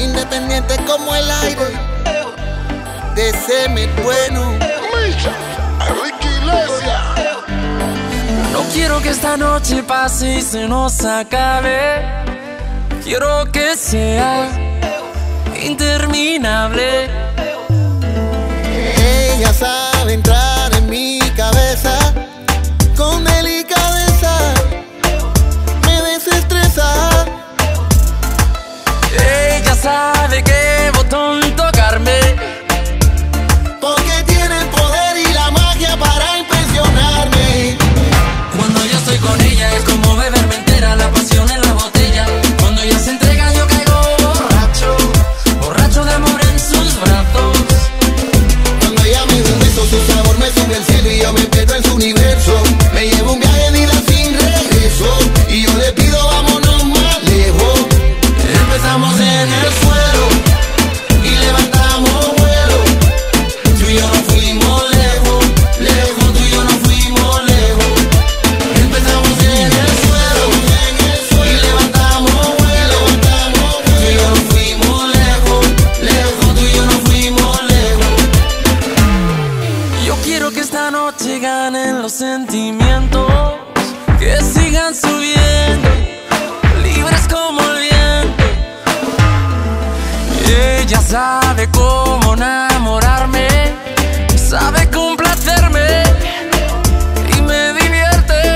independiente como el aire, de semen bueno. Enrique Iglesias. No quiero que esta noche pase y se nos acabe. Quiero que sea interminable. Ella sabe entrar en mi cabeza con delicadeza, me desestresa. Ella sabe qué botón tocarme, porque tiene el poder y la magia para impresionarme. Cuando yo estoy con ella es como beberme entera la pasión en la botella. Cuando ella se entrega yo caigo borracho, borracho de amor en sus brazos. Cuando ella me da un beso, su sabor me sube al cielo y yo me pierdo en su universo. Me llevo un viaje de ida sin regreso y yo le pido vámonos más lejos. Empezamos en el suelo y levantamos vuelo. Tú y yo nos fuimos lejos, lejos, tú y yo nos fuimos lejos. Empezamos en el suelo y levantamos vuelo. Tú y yo nos fuimos lejos, lejos, tú y yo nos fuimos lejos. Yo quiero que esta noche ganen los sentimientos, que sigan subiendo, libres como el viento. Y ella sabe cómo enamorarme, sabe complacerme y me divierte.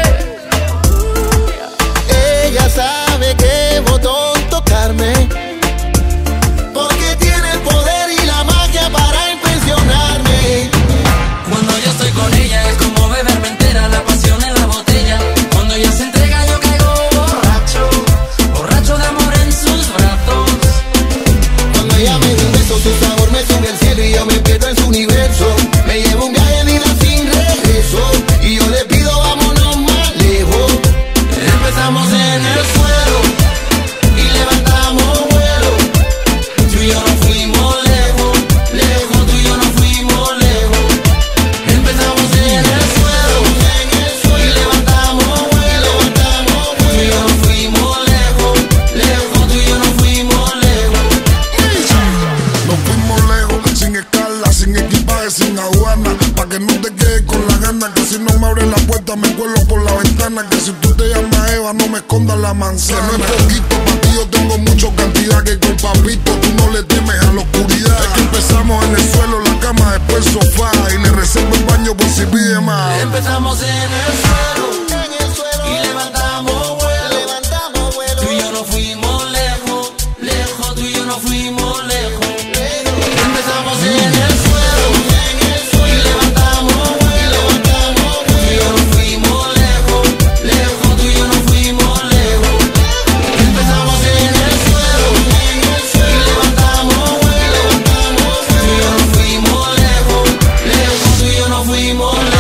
Ella sabe qué botón tocarme, porque tiene el poder y la magia para impresionarme. Cuando yo estoy con ella es como beberme entera la pasión en la botella. Cuando ella se entrega yo caigo borracho, borracho de amor en sus brazos. Cuando ella me da un beso, su sabor me sube al cielo y yo me pierdo en su universo. Me llevo un viaje de ida sin regreso y yo le pido vámonos más lejos. Empezamos en el suelo y levantamos vuelo. Tú y yo nos fuimos lejos, lejos, tú y yo nos fuimos lejos. Empezamos en el suelo y levantamos vuelo. Tú y yo nos fuimos lejos, lejos, tú y yo nos fuimos lejos. Nos fuimos lejos, sin escala, sin equipaje, sin aduana. Pa' que no te quedes con la gana, que si no me abres la puerta me cuelo por la ventana. Que si tú te llamas Eva no me escondas la manzana. Que no es poquito, pa' ti yo tengo mucho cantidad. Que con papito tú no le temes a la oscuridad. Es que empezamos en el suelo, la cama, después el sofá. Y le reservo el baño por si pide más. Empezamos en el suelo y levantamos vuelo. Tú y yo nos fuimos lejos, lejos, tú y yo nos fuimos lejos. Empezamos en el suelo y levantamos vuelo. Tú y yo nos fuimos lejos, lejos, tú y yo nos fuimos lejos. Empezamos en el suelo y levantamos vuelo. Tú y yo nos fuimos lejos, lejos, tú y yo nos fuimos lejos.